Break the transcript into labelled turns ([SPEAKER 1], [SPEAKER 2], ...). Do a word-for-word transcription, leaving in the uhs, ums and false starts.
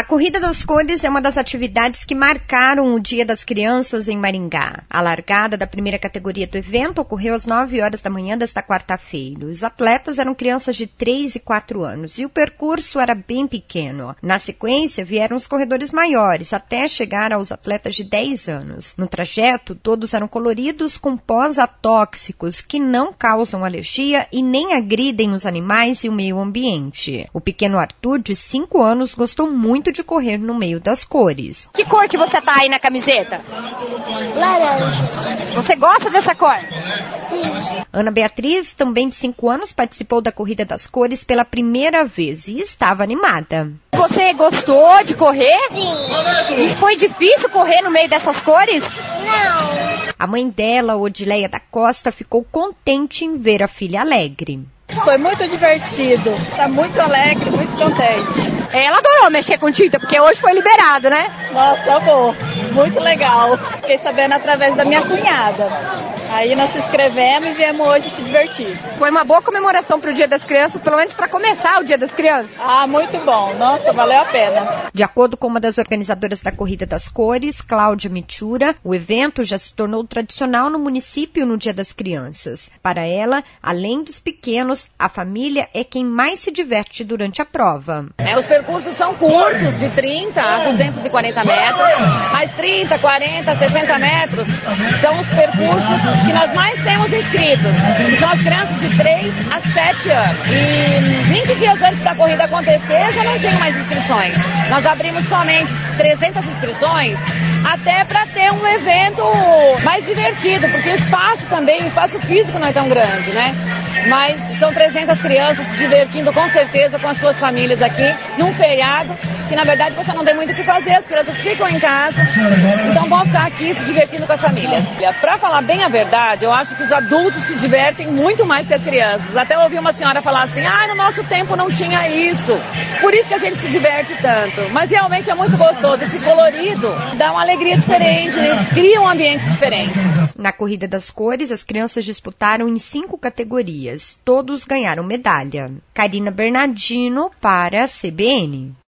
[SPEAKER 1] A Corrida das Cores é uma das atividades que marcaram o Dia das Crianças em Maringá. A largada da primeira categoria do evento ocorreu às nove horas da manhã desta quarta-feira. Os atletas eram crianças de três e quatro anos e o percurso era bem pequeno. Na sequência, vieram os corredores maiores, até chegar aos atletas de dez anos. No trajeto, todos eram coloridos com pós atóxicos que não causam alergia e nem agridem os animais e o meio ambiente. O pequeno Arthur, de cinco anos, gostou muito de correr no meio das cores.
[SPEAKER 2] Que cor que você tá aí na camiseta?
[SPEAKER 3] Laranja.
[SPEAKER 2] Você gosta dessa cor?
[SPEAKER 3] Sim.
[SPEAKER 1] Ana Beatriz, também de cinco anos, participou da Corrida das Cores pela primeira vez e estava animada.
[SPEAKER 2] Você gostou de correr?
[SPEAKER 3] Sim.
[SPEAKER 2] E foi difícil correr no meio dessas cores?
[SPEAKER 3] Não.
[SPEAKER 1] A mãe dela, Odileia da Costa, ficou contente em ver a filha alegre.
[SPEAKER 4] Foi muito divertido, está muito alegre, muito contente.
[SPEAKER 2] Ela adorou mexer com tinta, porque hoje foi liberado, né?
[SPEAKER 4] Nossa, amor, muito legal. Fiquei sabendo através da minha cunhada. Aí nós se inscrevemos e viemos hoje se divertir.
[SPEAKER 2] Foi uma boa comemoração para o Dia das Crianças, pelo menos para começar o Dia das Crianças.
[SPEAKER 4] Ah, muito bom. Nossa, valeu a pena.
[SPEAKER 1] De acordo com uma das organizadoras da Corrida das Cores, Cláudia Mitura, o evento já se tornou tradicional no município no Dia das Crianças. Para ela, além dos pequenos, a família é quem mais se diverte durante a prova.
[SPEAKER 5] É, os percursos são curtos, de trinta a duzentos e quarenta metros, mas trinta, quarenta, sessenta metros são os percursos que nós mais temos inscritos, que são as crianças de três a sete anos. E vinte dias antes da corrida acontecer, já não tinha mais inscrições. Nós abrimos somente trezentas inscrições, até para ter um evento mais divertido, porque o espaço também, o espaço físico não é tão grande, né? Mas são trezentas crianças se divertindo com certeza com as suas famílias aqui, num feriado, que na verdade você não tem muito o que fazer, as crianças ficam em casa, então vão estar aqui se divertindo com as famílias. Para falar bem a verdade, eu acho que os adultos se divertem muito mais que as crianças. Até ouvi uma senhora falar assim, ah, no nosso tempo não tinha isso, por isso que a gente se diverte tanto. Mas realmente é muito gostoso, esse colorido dá uma alegria diferente, cria um ambiente diferente.
[SPEAKER 1] Na Corrida das Cores, as crianças disputaram em cinco categorias. Todos ganharam medalha. Karina Bernardino para a C B N.